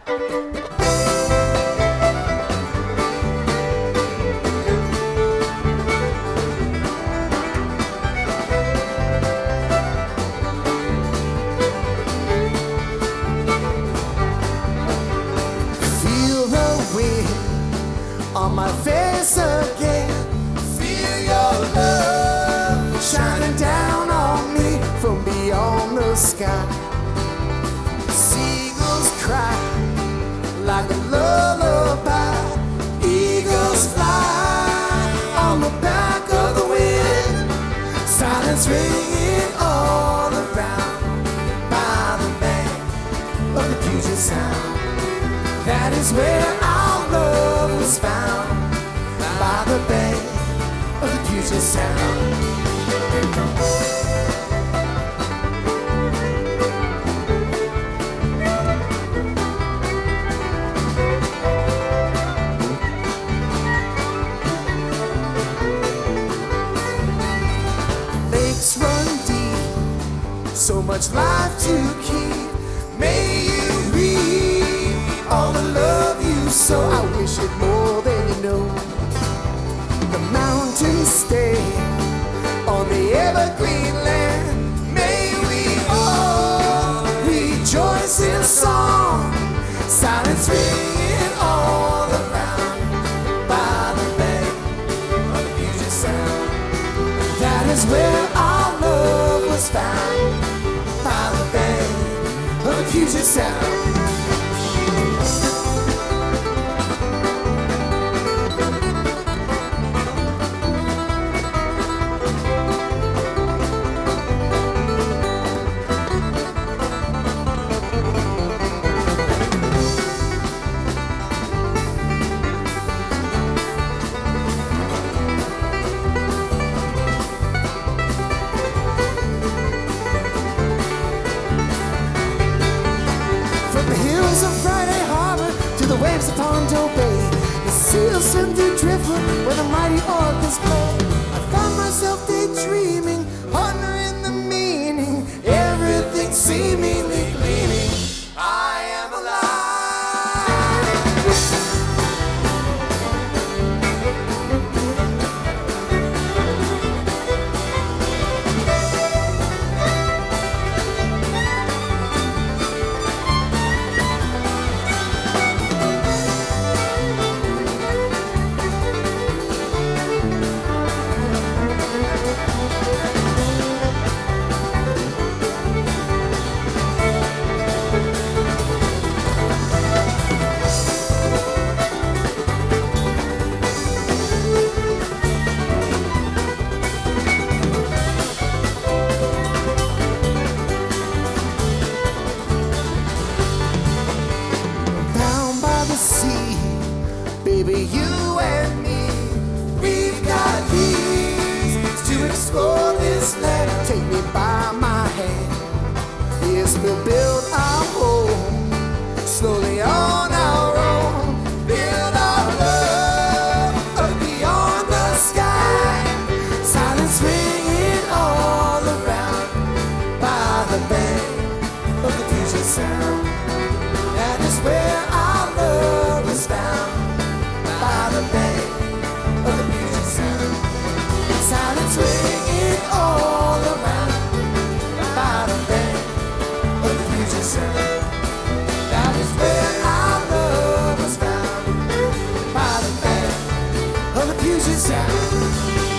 On my face again, feel your love shining down on me from beyond the sky. Seagulls cry like a lullaby. Eagles fly on the back of the wind. Silence ringing all around by the bank of the Puget Sound. That is where our love was found, by the bay of the Puget Sound. Lakes run deep, so much life to keep. May you reap all the love you sow. I wish it more than you know. The mountains stay on the evergreen land. May we all rejoice in song. Silence ringing all around by the bay of the Puget Sound. That is where our love was found, by the bay of the Puget Sound. Waves of Ponto Bay, the seals swim through driftwood where the mighty orcas play. I found myself daydreaming, pondering the meaning, everything seemingly gleaming. I am alive. Baby, you and me, we've got keys to explore this land. Take me by my hand. Yes, we'll build our home slowly on our own. Build our love up beyond the sky. Silence ringing all around by the bay of the Puget Sound. That is where our love is found, by the bay of the Puget Sound. Silence ringing all around by the bay of the Puget Sound. That is where our love was found, by the bay of the Puget Sound.